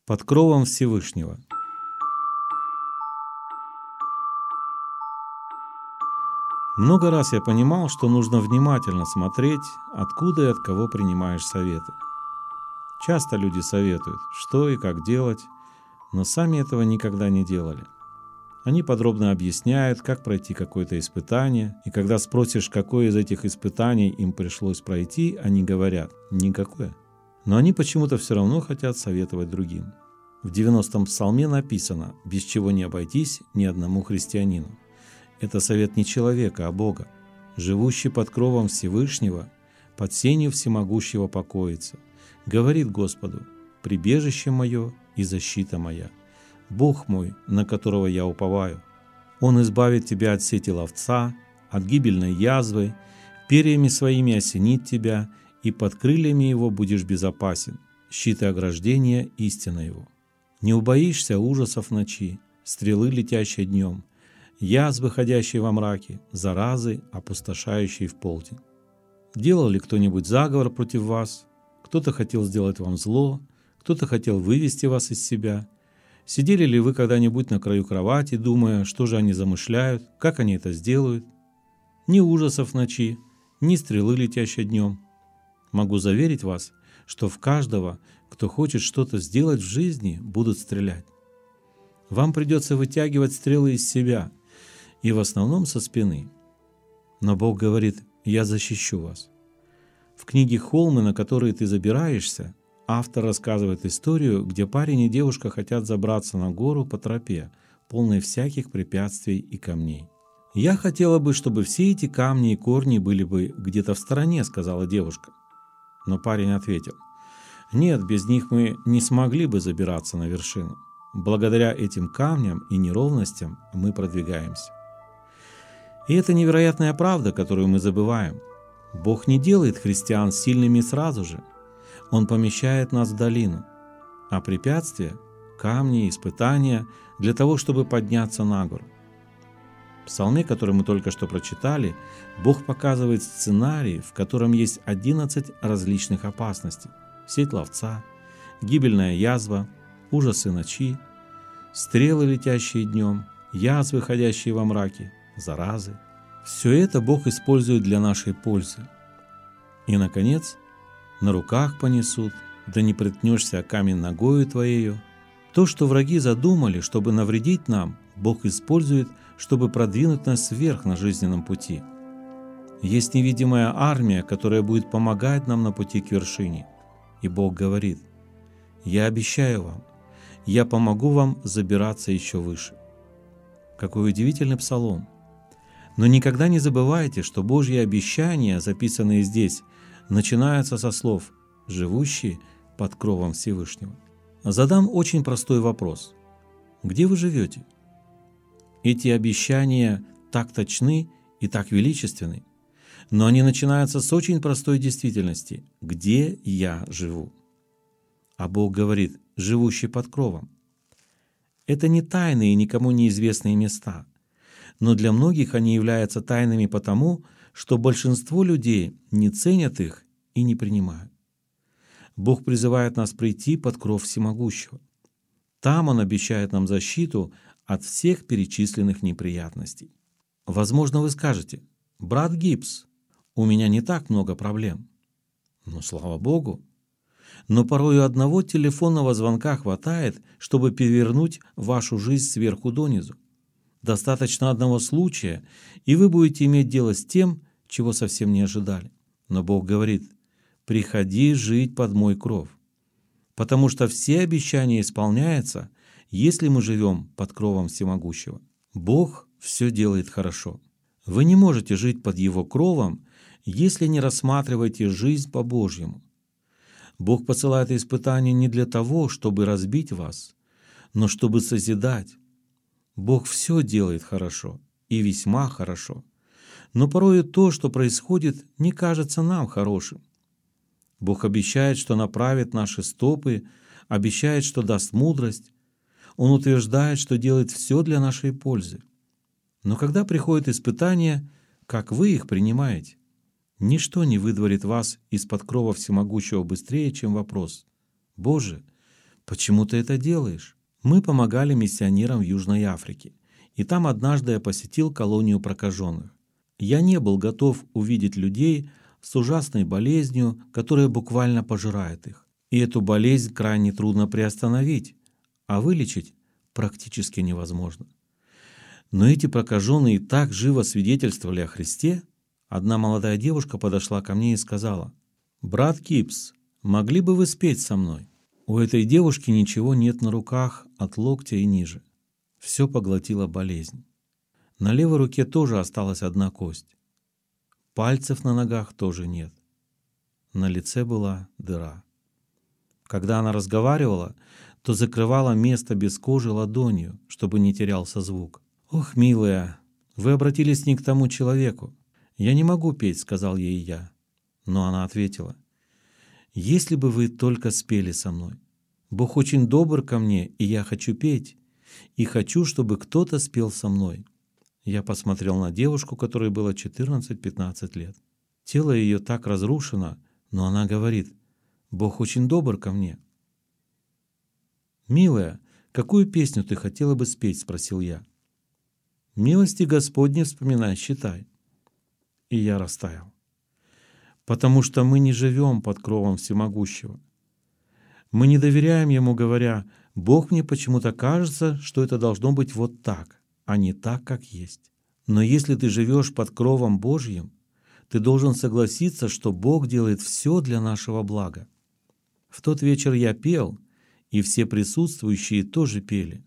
Под кровом Всевышнего. Много раз я понимал, что нужно внимательно смотреть, откуда и от кого принимаешь советы. Часто люди советуют, что и как делать, но сами этого никогда не делали. Они подробно объясняют, как пройти какое-то испытание, и когда спросишь, какое из этих испытаний им пришлось пройти, они говорят «никакое». Но они почему-то все равно хотят советовать другим. В 90-м псалме написано «без чего не обойтись ни одному христианину». Это совет не человека, а Бога. Живущий под кровом Всевышнего, под сенью всемогущего покоится. Говорит Господу: «Прибежище мое и защита моя, Бог мой, на которого я уповаю. Он избавит тебя от сети ловца, от гибельной язвы, перьями своими осенит тебя, и под крыльями его будешь безопасен, щит и ограждение истина его. Не убоишься ужасов ночи, стрелы, летящей днем, язвы, ходящие во мраке, заразы, опустошающие в полдень. Делал ли кто-нибудь заговор против вас? Кто-то хотел сделать вам зло, кто-то хотел вывести вас из себя. Сидели ли вы когда-нибудь на краю кровати, думая, что же они замышляют, как они это сделают? Ни ужасов ночи, ни стрелы, летящей днем. Могу заверить вас, что в каждого, кто хочет что-то сделать в жизни, будут стрелять. Вам придется вытягивать стрелы из себя, и в основном со спины. Но Бог говорит: «Я защищу вас». В книге «Холмы, на которые ты забираешься» автор рассказывает историю, где парень и девушка хотят забраться на гору по тропе, полной всяких препятствий и камней. «Я хотела бы, чтобы все эти камни и корни были бы где-то в стороне», — сказала девушка. Но парень ответил: «Нет, без них мы не смогли бы забираться на вершину. Благодаря этим камням и неровностям мы продвигаемся». И это невероятная правда, которую мы забываем. Бог не делает христиан сильными сразу же. Он помещает нас в долину, а препятствия, камни, испытания для того, чтобы подняться на гору. В псалме, который мы только что прочитали, Бог показывает сценарий, в котором есть 11 различных опасностей: сеть ловца, гибельная язва, ужасы ночи, стрелы, летящие днем, язвы, ходящие во мраке, заразы. Все это Бог использует для нашей пользы. И, наконец, на руках понесут, да не приткнешься о камень ногою твоею. То, что враги задумали, чтобы навредить нам, Бог использует, чтобы продвинуть нас вверх на жизненном пути. Есть невидимая армия, которая будет помогать нам на пути к вершине. И Бог говорит: «Я обещаю вам, я помогу вам забираться еще выше». Какой удивительный псалом! Но никогда не забывайте, что Божьи обещания, записанные здесь, начинаются со слов «живущий под кровом Всевышнего». Задам очень простой вопрос. Где вы живете? Эти обещания так точны и так величественны, но они начинаются с очень простой действительности. Где я живу? А Бог говорит: «живущий под кровом». Это не тайные и никому неизвестные места, но для многих они являются тайными потому, что большинство людей не ценят их и не принимают. Бог призывает нас прийти под кров Всемогущего. Там Он обещает нам защиту от всех перечисленных неприятностей. Возможно, вы скажете: «Брат Гипс, у меня не так много проблем». Ну, слава Богу. Но порой одного телефонного звонка хватает, чтобы перевернуть вашу жизнь сверху донизу. Достаточно одного случая, и вы будете иметь дело с тем, чего совсем не ожидали. Но Бог говорит: «Приходи жить под мой кров», потому что все обещания исполняются, если мы живем под кровом Всемогущего. Бог все делает хорошо. Вы не можете жить под Его кровом, если не рассматриваете жизнь по-божьему. Бог посылает испытания не для того, чтобы разбить вас, но чтобы созидать. Бог все делает хорошо и весьма хорошо, но порой то, что происходит, не кажется нам хорошим. Бог обещает, что направит наши стопы, обещает, что даст мудрость. Он утверждает, что делает все для нашей пользы. Но когда приходят испытания, как вы их принимаете? Ничто не выдворит вас из-под крова Всемогущего быстрее, чем вопрос: «Боже, Почему ты это делаешь? Мы помогали миссионерам в Южной Африке, и там однажды я посетил колонию прокаженных. Я не был готов увидеть людей с ужасной болезнью, которая буквально пожирает их. И эту болезнь крайне трудно приостановить, а вылечить практически невозможно. Но эти прокаженные так живо свидетельствовали о Христе. Одна молодая девушка подошла ко мне и сказала: «Брат Кипс, могли бы вы спеть со мной?» У этой девушки ничего нет на руках от локтя и ниже. Все поглотила болезнь. На левой руке тоже осталась одна кость. Пальцев на ногах тоже нет. На лице была дыра. Когда она разговаривала, то закрывала место без кожи ладонью, чтобы не терялся звук. «Ох, милая, вы обратились не к тому человеку. Я не могу петь», — сказал ей я. Но она ответила: «Если бы вы только спели со мной. Бог очень добр ко мне, и я хочу петь, и хочу, чтобы кто-то спел со мной». Я посмотрел на девушку, которой было 14-15 лет. Тело ее так разрушено, но она говорит: «Бог очень добр ко мне». «Милая, какую песню ты хотела бы спеть?» — спросил я. «Милости Господни вспоминай, считай». И я растаял. Потому что мы не живем под кровом Всемогущего. Мы не доверяем Ему, говоря: «Бог, мне почему-то кажется, что это должно быть вот так, а не так, как есть». Но если ты живешь под кровом Божьим, ты должен согласиться, что Бог делает все для нашего блага. В тот вечер я пел, и все присутствующие тоже пели.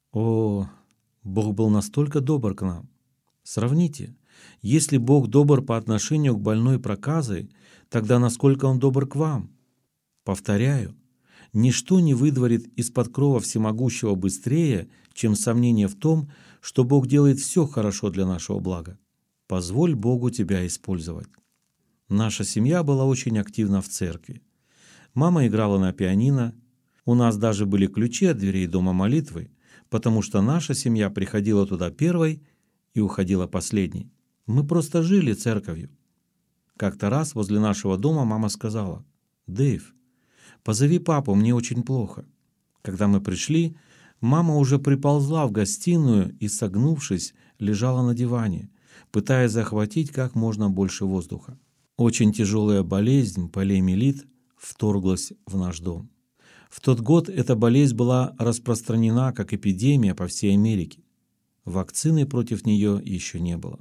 О, Бог был настолько добр к нам. Сравните, если Бог добр по отношению к больной проказой, тогда насколько Он добр к вам? Повторяю, ничто не выдворит из-под крова Всемогущего быстрее, чем сомнение в том, что Бог делает все хорошо для нашего блага. Позволь Богу тебя использовать. Наша семья была очень активна в церкви. Мама играла на пианино. У нас даже были ключи от дверей дома молитвы, потому что наша семья приходила туда первой и уходила последней. Мы просто жили церковью. Как-то раз возле нашего дома мама сказала: «Дэйв, позови папу, мне очень плохо». Когда мы пришли, мама уже приползла в гостиную и, согнувшись, лежала на диване, пытаясь захватить как можно больше воздуха. Очень тяжелая болезнь, полиомиелит, вторглась в наш дом. В тот год эта болезнь была распространена как эпидемия по всей Америке. Вакцины против нее еще не было.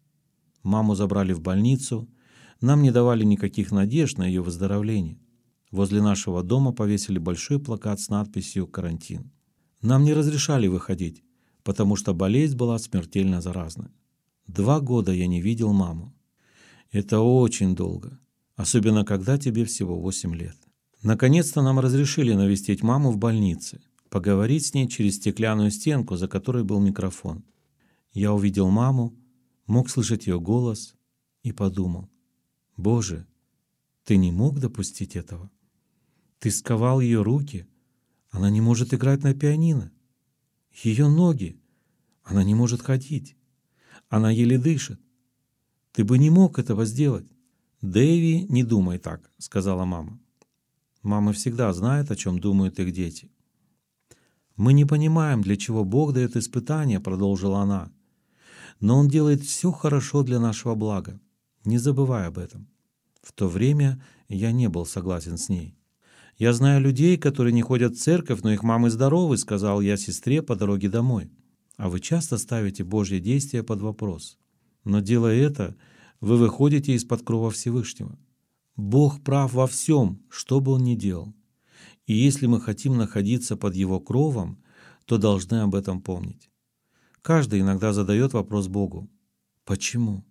Маму забрали в больницу, нам не давали никаких надежд на ее выздоровление. Возле нашего дома повесили большой плакат с надписью «Карантин». Нам не разрешали выходить, потому что болезнь была смертельно заразна. 2 года я не видел маму. Это очень долго, особенно когда тебе всего 8 лет. Наконец-то нам разрешили навестить маму в больнице, поговорить с ней через стеклянную стенку, за которой был микрофон. Я увидел маму, мог слышать ее голос и подумал: «Боже, Ты не мог допустить этого? Ты сковал ее руки, она не может играть на пианино. Ее ноги, она не может ходить, она еле дышит. Ты бы не мог этого сделать». «Дэйви, не думай так», — сказала мама. Мамы всегда знают, о чем думают их дети. «Мы не понимаем, для чего Бог дает испытания», — продолжила она. «Но Он делает все хорошо для нашего блага. Не забывай об этом». В то время я не был согласен с ней. «Я знаю людей, которые не ходят в церковь, но их мамы здоровы», — сказал я сестре по дороге домой. «А вы часто ставите Божье действие под вопрос. Но делая это, вы выходите из-под крова Всевышнего. Бог прав во всем, что бы Он ни делал. И если мы хотим находиться под Его кровом, то должны об этом помнить. Каждый иногда задает вопрос Богу: почему?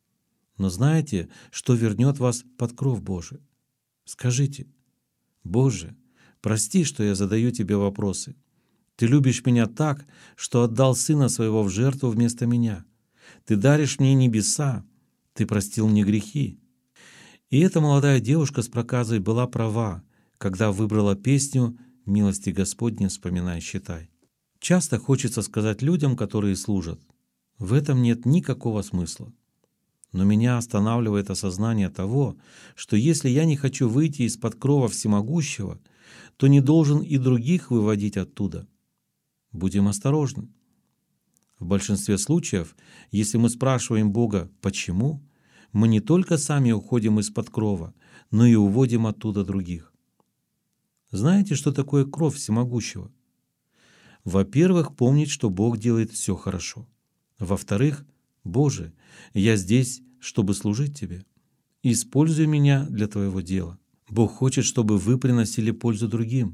Но знаете, что вернет вас под кров Божий? Скажите: Боже, прости, что я задаю Тебе вопросы. Ты любишь меня так, что отдал Сына Своего в жертву вместо меня. Ты даришь мне небеса, Ты простил мне грехи». И эта молодая девушка с проказой была права, когда выбрала песню «Милости Господни вспоминай, считай». Часто хочется сказать людям, которые служат: в этом нет никакого смысла. Но меня останавливает осознание того, что если я не хочу выйти из-под крова Всемогущего, то не должен и других выводить оттуда. Будем осторожны. В большинстве случаев, если мы спрашиваем Бога «почему?», мы не только сами уходим из-под крова, но и уводим оттуда других. Знаете, что такое кровь всемогущего? Во-первых, помнить, что Бог делает все хорошо. Во-вторых, «Боже, я здесь, чтобы служить Тебе. Используй меня для Твоего дела». Бог хочет, чтобы вы приносили пользу другим.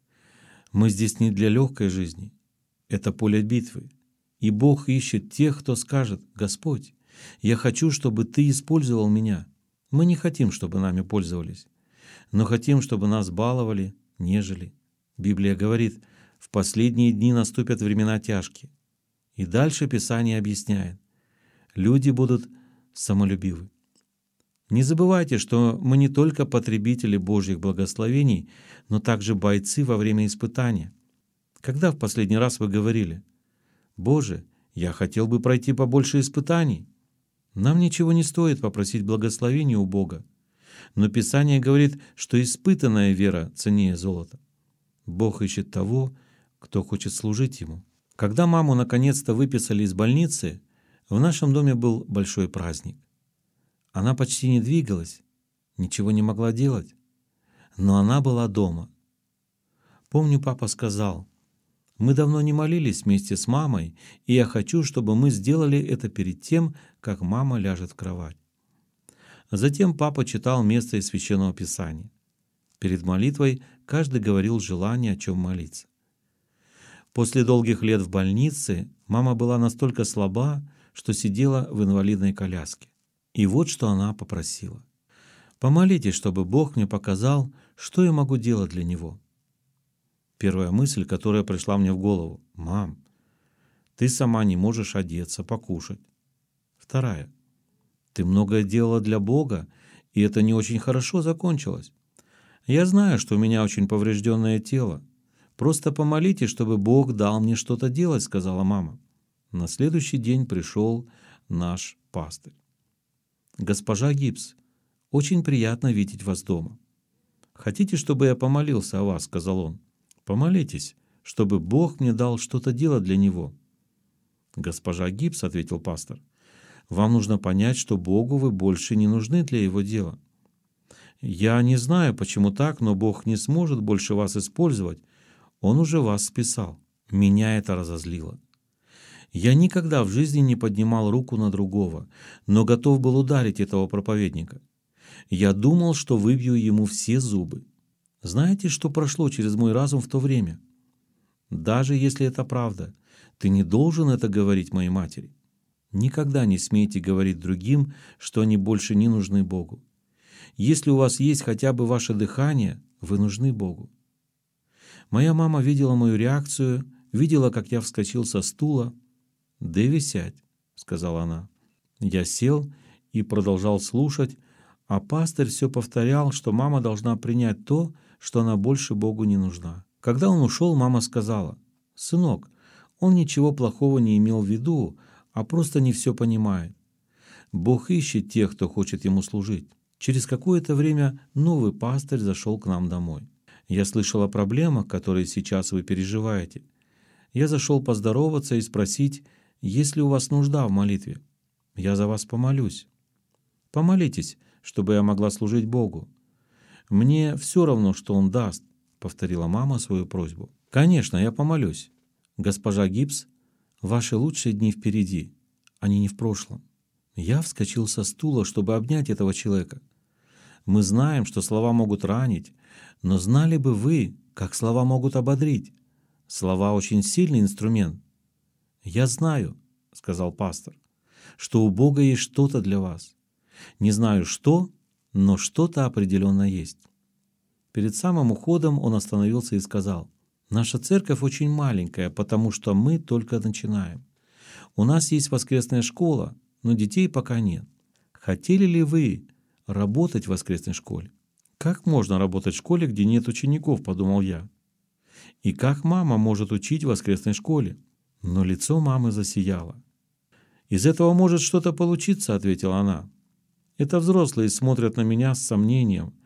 Мы здесь не для легкой жизни. Это поле битвы. И Бог ищет тех, кто скажет: «Господь, я хочу, чтобы Ты использовал меня». Мы не хотим, чтобы нами пользовались, но хотим, чтобы нас баловали, нежели. Библия говорит: в последние дни наступят времена тяжкие. И дальше Писание объясняет: люди будут самолюбивы. Не забывайте, что мы не только потребители Божьих благословений, но также бойцы во время испытания. Когда в последний раз вы говорили: «Боже, я хотел бы пройти побольше испытаний»? Нам ничего не стоит попросить благословения у Бога, но Писание говорит, что испытанная вера ценнее золота. Бог ищет того, кто хочет служить Ему. Когда маму наконец-то выписали из больницы, в нашем доме был большой праздник. Она почти не двигалась, ничего не могла делать, но она была дома. Помню, папа сказал: «Мы давно не молились вместе с мамой, и я хочу, чтобы мы сделали это перед тем, как мама ляжет в кровать». Затем папа читал место из Священного Писания. Перед молитвой каждый говорил желание, о чем молиться. После долгих лет в больнице мама была настолько слаба, что сидела в инвалидной коляске. И вот что она попросила: «Помолитесь, чтобы Бог мне показал, что я могу делать для Него». Первая мысль, которая пришла мне в голову: «Мам, ты сама не можешь одеться, покушать». Вторая: «Ты многое делала для Бога, и это не очень хорошо закончилось. Я знаю, что у меня очень поврежденное тело. Просто помолитесь, чтобы Бог дал мне что-то делать», — сказала мама. На следующий день пришел наш пастырь. «Госпожа Гипс, очень приятно видеть вас дома. Хотите, чтобы я помолился о вас?» — сказал он. «Помолитесь, чтобы Бог мне дал что-то делать для Него». «Госпожа Гипс, — ответил пастор, — вам нужно понять, что Богу вы больше не нужны для Его дела. Я не знаю, почему так, но Бог не сможет больше вас использовать. Он уже вас списал». Меня это разозлило. Я никогда в жизни не поднимал руку на другого, но готов был ударить этого проповедника. Я думал, что выбью ему все зубы. Знаете, что прошло через мой разум в то время? Даже если это правда, ты не должен это говорить моей матери. Никогда не смейте говорить другим, что они больше не нужны Богу. Если у вас есть хотя бы ваше дыхание, вы нужны Богу. Моя мама видела мою реакцию, видела, как я вскочил со стула. «Дэви, сядь», — сказала она. Я сел и продолжал слушать, а пастырь все повторял, что мама должна принять то, что она больше Богу не нужна. Когда он ушел, мама сказала: «Сынок, он ничего плохого не имел в виду, а просто не все понимает. Бог ищет тех, кто хочет Ему служить». Через какое-то время новый пастырь зашел к нам домой. Я слышал о проблемах, которые сейчас вы переживаете. Я зашел поздороваться и спросить, есть ли у вас нужда в молитве. Я за вас помолюсь. Помолитесь, чтобы я могла служить Богу. Мне все равно, что Он даст, повторила мама свою просьбу. Конечно, я помолюсь. Госпожа Гипс, ваши лучшие дни впереди, они не в прошлом. Я вскочил со стула, чтобы обнять этого человека. Мы знаем, что слова могут ранить, но знали бы вы, как слова могут ободрить? Слова очень сильный инструмент. «Я знаю, — сказал пастор, — что у Бога есть что-то для вас. Не знаю что, но что-то определенно есть». Перед самым уходом он остановился и сказал: «Наша церковь очень маленькая, потому что мы только начинаем. У нас есть воскресная школа, но детей пока нет. Хотели ли вы работать в воскресной школе?» «Как можно работать в школе, где нет учеников?» — подумал я. «И как мама может учить в воскресной школе?» Но лицо мамы засияло. «Из этого может что-то получиться», — ответила она. «Это взрослые смотрят на меня с сомнением,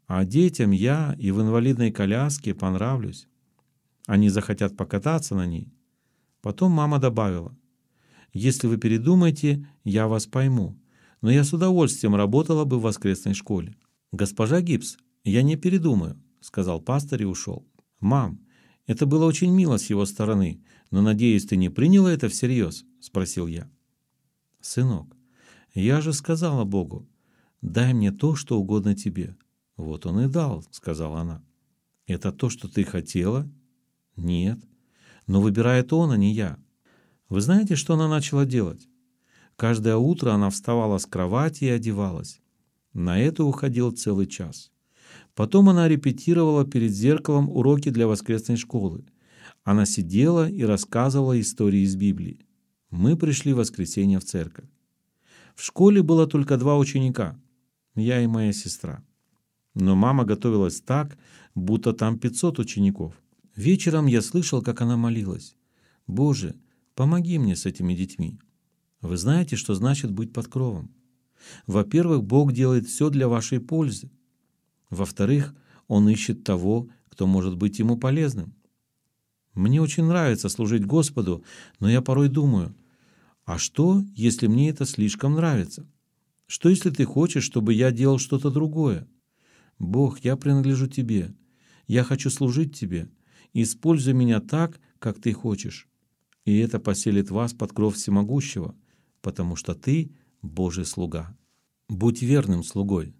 А детям я и в инвалидной коляске понравлюсь. Они захотят покататься на ней. Потом мама добавила: «Если вы передумаете, я вас пойму, но я с удовольствием работала бы в воскресной школе». «Госпожа Гибс, я не передумаю», — сказал пастор и ушел. «Мам, это было очень мило с его стороны, но, надеюсь, ты не приняла это всерьез?» — спросил я. «Сынок, я же сказала Богу: дай мне то, что угодно тебе». «Вот он и дал», — сказала она. «Это то, что ты хотела?» «Нет, но выбирает он, а не я». Вы знаете, что она начала делать? Каждое утро она вставала с кровати и одевалась. На это уходил целый час. Потом она репетировала перед зеркалом уроки для воскресной школы. Она сидела и рассказывала истории из Библии. Мы пришли в воскресенье в церковь. В школе было только 2 ученика, я и моя сестра. Но мама готовилась так, будто там 500 учеников. Вечером я слышал, как она молилась: «Боже, помоги мне с этими детьми». Вы знаете, что значит быть под кровом? Во-первых, Бог делает все для вашей пользы. Во-вторых, Он ищет того, кто может быть Ему полезным. Мне очень нравится служить Господу, но я порой думаю: а что, если мне это слишком нравится? Что, если ты хочешь, чтобы я делал что-то другое? Бог, я принадлежу Тебе. Я хочу служить Тебе. Используй меня так, как Ты хочешь. И это поселит вас под кров всемогущего, потому что ты Божий слуга. Будь верным слугой.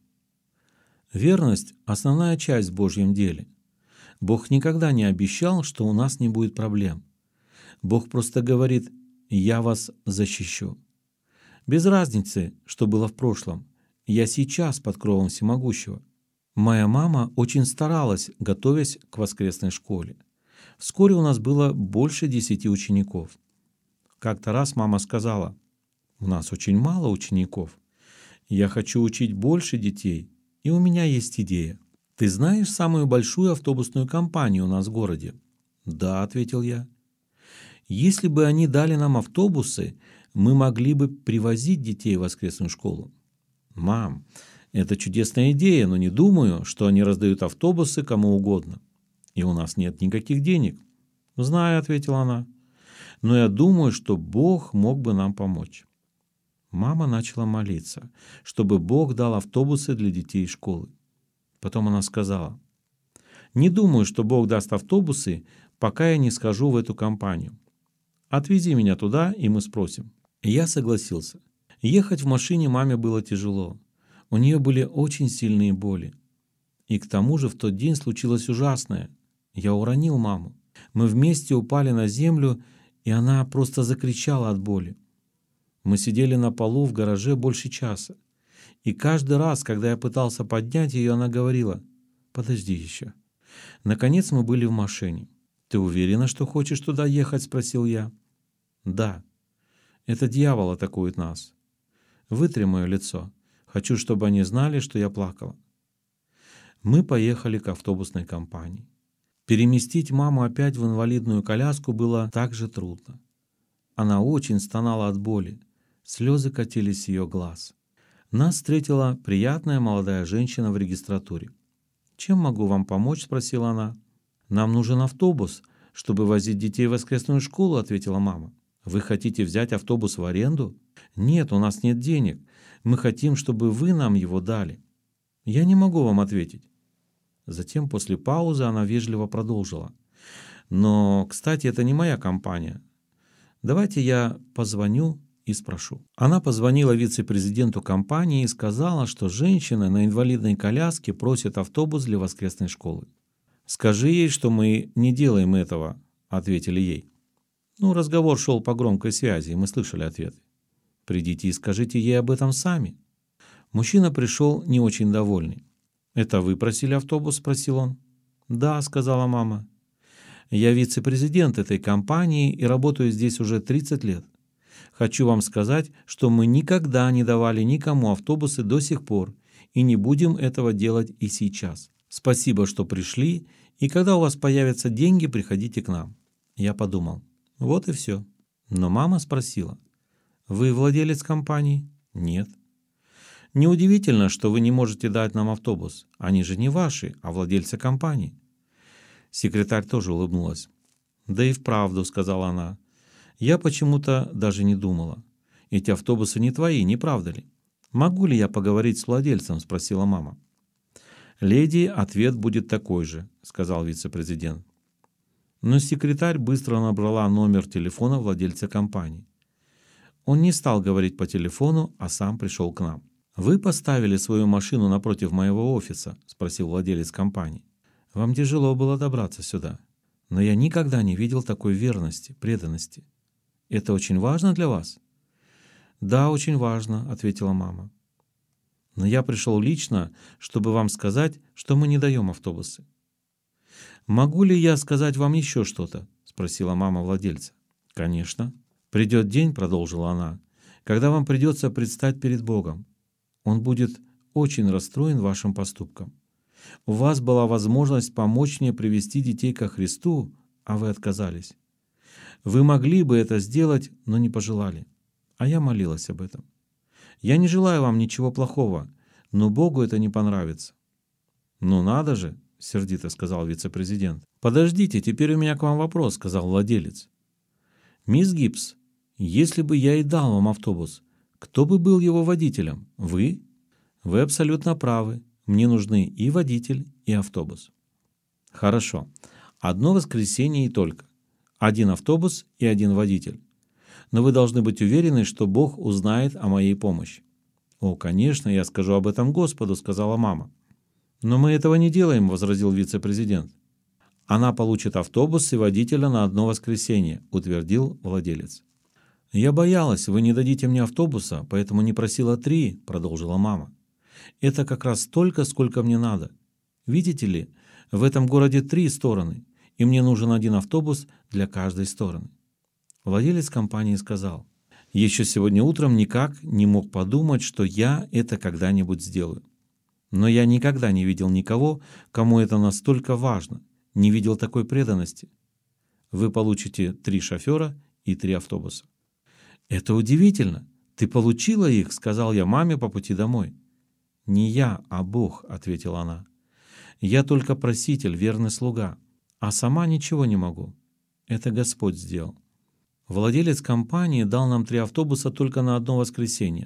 Верность — основная часть в Божьем деле. Бог никогда не обещал, что у нас не будет проблем. Бог просто говорит: «Я вас защищу». Без разницы, что было в прошлом, я сейчас под кровом всемогущего. Моя мама очень старалась, готовясь к воскресной школе. Вскоре у нас было больше 10 учеников. Как-то раз мама сказала: «У нас очень мало учеников. Я хочу учить больше детей, и у меня есть идея. Ты знаешь самую большую автобусную компанию у нас в городе?» «Да», — ответил я. «Если бы они дали нам автобусы, мы могли бы привозить детей в воскресную школу». «Мам, это чудесная идея, но не думаю, что они раздают автобусы кому угодно. И у нас нет никаких денег». «Знаю», — ответила она, — «но я думаю, что Бог мог бы нам помочь». Мама начала молиться, чтобы Бог дал автобусы для детей школы. Потом она сказала: «Не думаю, что Бог даст автобусы, пока я не схожу в эту компанию. Отвези меня туда, и мы спросим». И я согласился. Ехать в машине маме было тяжело. У нее были очень сильные боли. И к тому же в тот день случилось ужасное. Я уронил маму. Мы вместе упали на землю, и она просто закричала от боли. Мы сидели на полу в гараже больше часа. И каждый раз, когда я пытался поднять ее, она говорила: «Подожди еще». Наконец мы были в машине. «Ты уверена, что хочешь туда ехать?» — спросил я. «Да. Это дьявол атакует нас. Вытри мое лицо. Хочу, чтобы они знали, что я плакала». Мы поехали к автобусной компании. Переместить маму опять в инвалидную коляску было так же трудно. Она очень стонала от боли. Слезы катились с ее глаз. Нас встретила приятная молодая женщина в регистратуре. «Чем могу вам помочь?» — спросила она. «Нам нужен автобус, чтобы возить детей в воскресную школу», — ответила мама. «Вы хотите взять автобус в аренду?» «Нет, у нас нет денег. Мы хотим, чтобы вы нам его дали». «Я не могу вам ответить». Затем, после паузы, она вежливо продолжила: «Но, кстати, это не моя компания. Давайте я позвоню и спрошу». Она позвонила вице-президенту компании и сказала, что женщина на инвалидной коляске просит автобус для воскресной школы. «Скажи ей, что мы не делаем этого», — ответили ей. Разговор шел по громкой связи, и мы слышали ответы. «Придите и скажите ей об этом сами». Мужчина пришел не очень довольный. «Это вы просили автобус?» — спросил он. «Да», — сказала мама. «Я вице-президент этой компании и работаю здесь уже 30 лет. Хочу вам сказать, что мы никогда не давали никому автобусы до сих пор и не будем этого делать и сейчас. Спасибо, что пришли, и когда у вас появятся деньги, приходите к нам». Я подумал: вот и все. Но мама спросила: «Вы владелец компании?» «Нет». Неудивительно, что вы не можете дать нам автобус. Они же не ваши, а владельцы компании». Секретарь тоже улыбнулась. «Да и вправду», — сказала она. «Я почему-то даже не думала. Эти автобусы не твои, не правда ли? Могу ли я поговорить с владельцем?» — спросила мама. «Леди, ответ будет такой же», — сказал вице-президент. Но секретарь быстро набрала номер телефона владельца компании. Он не стал говорить по телефону, а сам пришел к нам. «Вы поставили свою машину напротив моего офиса?» — спросил владелец компании. «Вам тяжело было добраться сюда, но я никогда не видел такой верности, преданности. Это очень важно для вас?» «Да, очень важно», — ответила мама. «Но я пришел лично, чтобы вам сказать, что мы не даем автобусы». «Могу ли я сказать вам еще что-то?» — спросила мама владельца. «Конечно. Придет день, — продолжила она, — когда вам придется предстать перед Богом. Он будет очень расстроен вашим поступком. У вас была возможность помочь мне привести детей ко Христу, а вы отказались. Вы могли бы это сделать, но не пожелали. А я молилась об этом. Я не желаю вам ничего плохого, но Богу это не понравится». «Ну надо же!» — сердито сказал вице-президент. «Подождите, теперь у меня к вам вопрос», — сказал владелец. «Мисс Гибс, если бы я и дал вам автобус, кто бы был его водителем? Вы?» «Вы абсолютно правы. Мне нужны и водитель, и автобус». «Хорошо. Одно воскресенье и только. Один автобус и один водитель. Но вы должны быть уверены, что Бог узнает о моей помощи». «О, конечно, я скажу об этом Господу», — сказала мама. «Но мы этого не делаем», — возразил вице-президент. «Она получит автобус и водителя на одно воскресенье», — утвердил владелец. «Я боялась, вы не дадите мне автобуса, поэтому не просила 3, — продолжила мама. «Это как раз столько, сколько мне надо. Видите ли, в этом городе 3 стороны, и мне нужен один автобус для каждой стороны». Владелец компании сказал: «Еще сегодня утром никак не мог подумать, что я это когда-нибудь сделаю. Но я никогда не видел никого, кому это настолько важно, не видел такой преданности. Вы получите 3 шофера и 3 автобуса». «Это удивительно! Ты получила их?» — сказал я маме по пути домой. «Не я, а Бог», — ответила она. «Я только проситель, верный слуга, а сама ничего не могу. Это Господь сделал». Владелец компании дал нам 3 автобуса только на одно воскресенье,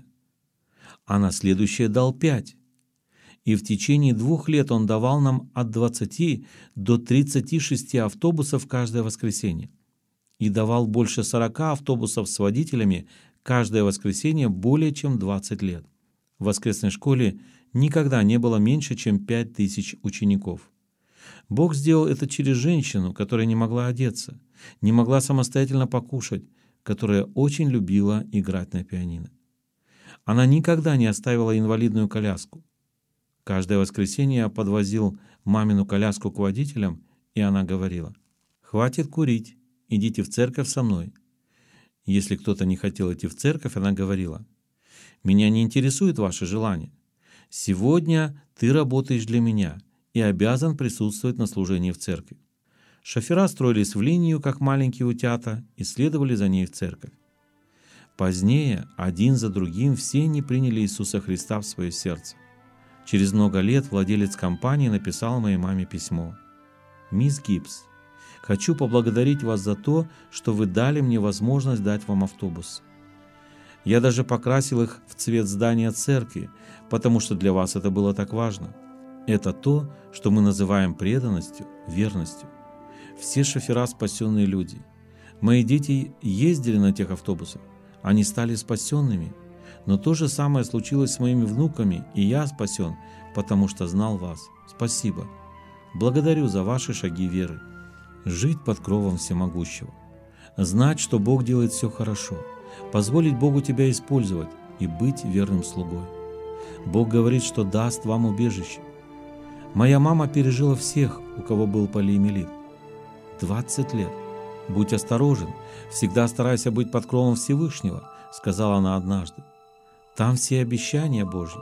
а на следующее дал 5. И в течение 2 лет он давал нам от 20 до 36 автобусов каждое воскресенье. И давал больше 40 автобусов с водителями каждое воскресенье более чем 20 лет. В воскресной школе никогда не было меньше, чем 5000 учеников. Бог сделал это через женщину, которая не могла одеться, не могла самостоятельно покушать, которая очень любила играть на пианино. Она никогда не оставила инвалидную коляску. Каждое воскресенье я подвозил мамину коляску к водителям, и она говорила: «Хватит курить, идите в церковь со мной». Если кто-то не хотел идти в церковь, она говорила: «Меня не интересует ваше желание. Сегодня ты работаешь для меня и обязан присутствовать на служении в церкви». Шофера строились в линию, как маленькие утята, и следовали за ней в церковь. Позднее, один за другим, все они приняли Иисуса Христа в свое сердце. Через много лет владелец компании написал моей маме письмо: «Мисс Гибс, хочу поблагодарить вас за то, что вы дали мне возможность дать вам автобус. Я даже покрасил их в цвет здания церкви, потому что для вас это было так важно. Это то, что мы называем преданностью, верностью. Все шофера — спасенные люди. Мои дети ездили на тех автобусах, они стали спасенными. Но то же самое случилось с моими внуками, и я спасен, потому что знал вас. Спасибо. Благодарю за ваши шаги веры. Жить под кровом всемогущего. Знать, что Бог делает все хорошо. Позволить Богу тебя использовать и быть верным слугой. Бог говорит, что даст вам убежище. Моя мама пережила всех, у кого был полиомиелит. 20 лет. Будь осторожен, всегда старайся быть под кровом Всевышнего, сказала она однажды. Там все обещания Божьи.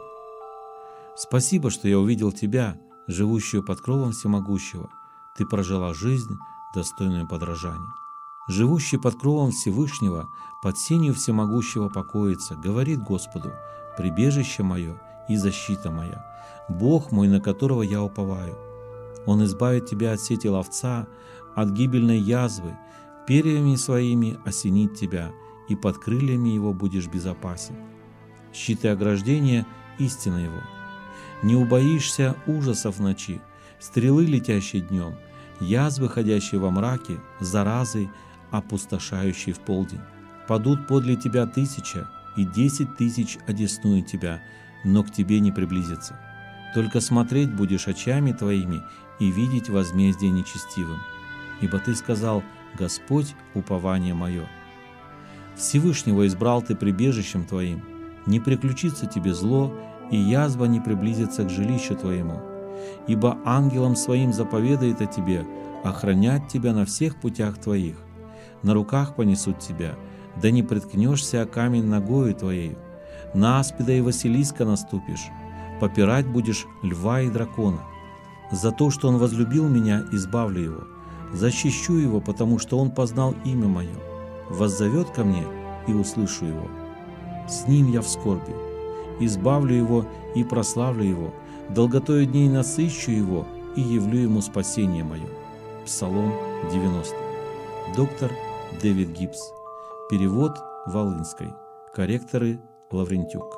Спасибо, что я увидел тебя, живущую под кровом Всемогущего. Ты прожила жизнь, достойную подражания. Живущий под кровом Всевышнего, под сенью Всемогущего покоится, говорит Господу: «Прибежище мое и защита моя, Бог мой, на которого я уповаю. Он избавит тебя от сети ловца, от гибельной язвы, перьями своими осенит тебя, и под крыльями его будешь безопасен. Щит и ограждение — истина его. Не убоишься ужасов ночи, стрелы, летящей днем, язвы, ходящие во мраке, заразы, опустошающие в полдень. Падут подле тебя 1000, и 10 000 одесную тебя, но к тебе не приблизится. Только смотреть будешь очами твоими и видеть возмездие нечестивым. Ибо ты сказал: Господь — упование мое. Всевышнего избрал ты прибежищем твоим, не приключится тебе зло, и язва не приблизится к жилищу твоему. Ибо ангелом своим заповедает о тебе охранять тебя на всех путях твоих. На руках понесут тебя, да не приткнешься о камень ногою твоею. На аспида и Василиска наступишь, попирать будешь льва и дракона. За то, что он возлюбил меня, избавлю его, защищу его, потому что он познал имя мое. Воззовет ко мне, и услышу его. С ним я в скорби, избавлю его и прославлю его, долготою дней насыщу его и явлю ему спасение мое. Псалом 90. Доктор Дэвид Гибс. Перевод Волынской. Корректоры Лаврентюк.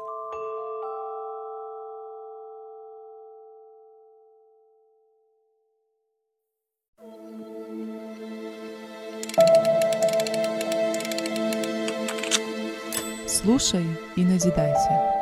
Слушай и назидайся.